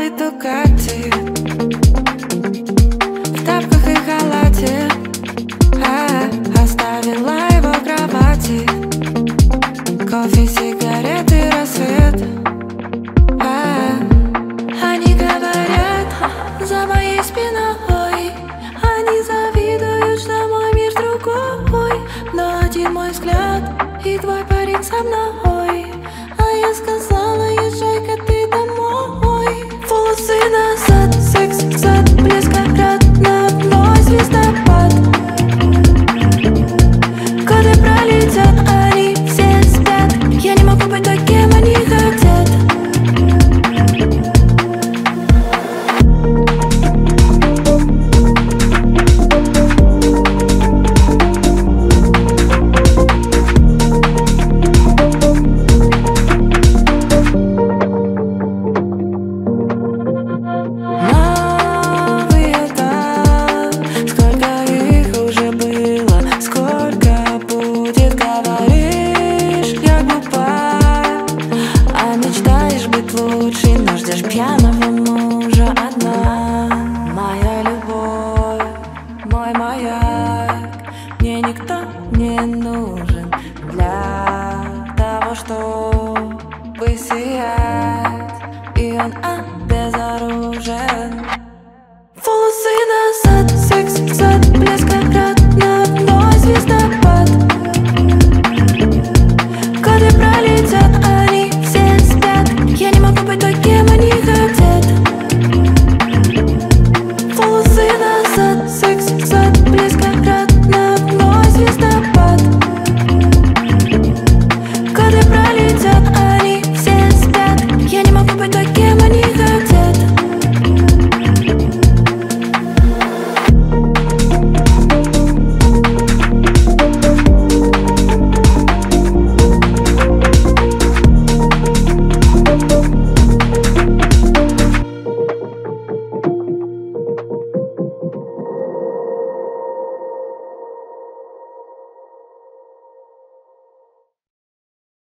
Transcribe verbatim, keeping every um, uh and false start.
белой Дукати, в тапках и халате, а, оставила его в кровати. Кофе, сигареты, рассвет, а, они говорят за моей спиной, они завидуют, что мой мир другой. Но один мой взгляд, и твой парень со мной, а я сказала: езжай-ка ты домой. Волосы назад, секс взад, блеск родной звездопад. Годы пролетят, они все спят, я не могу быть таким, они хотят. Лучше, но ждешь пьяного мужа одна. Моя любовь, мой маяк, мне никто не нужен для того, чтобы сиять.